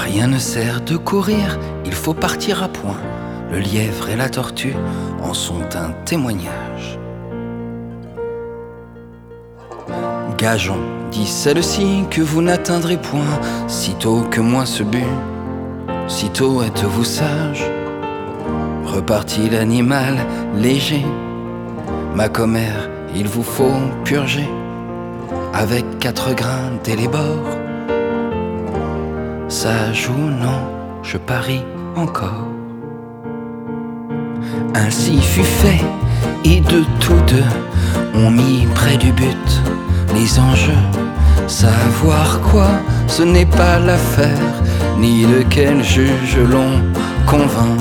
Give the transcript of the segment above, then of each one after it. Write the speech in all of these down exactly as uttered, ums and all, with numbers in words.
Rien ne sert de courir, il faut partir à point. Le lièvre et la tortue en sont un témoignage. Gageons, dit celle-ci, que vous n'atteindrez point sitôt que moi ce but. Sitôt êtes-vous sage. Repartit l'animal léger. Ma commère, il vous faut purger avec quatre grains d'élébore. Sage ou non, je parie encore. Ainsi fut fait, et de tous deux, on mit près du but les enjeux. Savoir quoi, ce n'est pas l'affaire, ni lequel juge l'on convainc.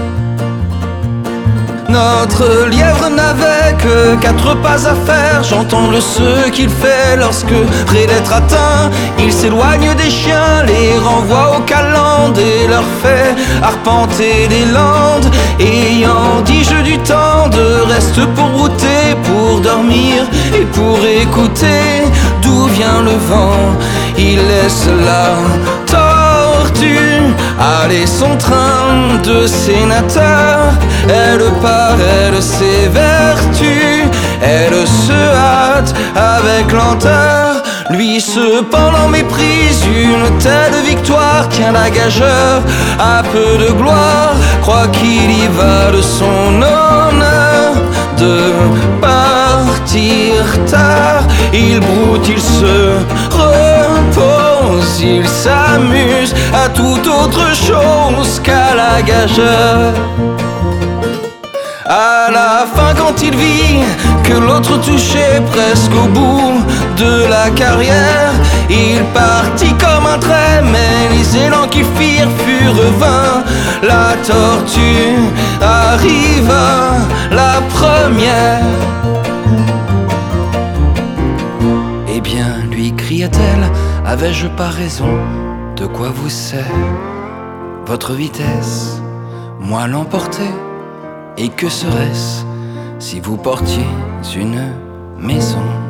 Notre lièvre n'avait que quatre pas à faire. J'entends le ce qu'il fait lorsque, près d'être atteint, il s'éloigne des chiens, les renvoie aux calendes et leur fait arpenter les landes. Ayant dis-je du temps de reste pour brouter, pour dormir et pour écouter d'où vient le vent. Il laisse la tortue aller son train de sénateur. Elle part, elle s'évertue, elle se hâte avec lenteur. Lui cependant méprise une telle victoire. Tient la gageure à peu de gloire, croit qu'il y va de son honneur de partir tard. Il broute, il se repose, il s'amuse à toute autre chose qu'à la gageure. À la fin, quand il vit que l'autre touchait presque au bout de la carrière, il partit comme un trait, mais les élans qu'il firent furent vains. La tortue arriva la première. Eh bien, lui cria-t-elle, avais-je pas raison? De quoi vous sert votre vitesse? Moi l'emporter? Et que serait-ce si vous portiez une maison?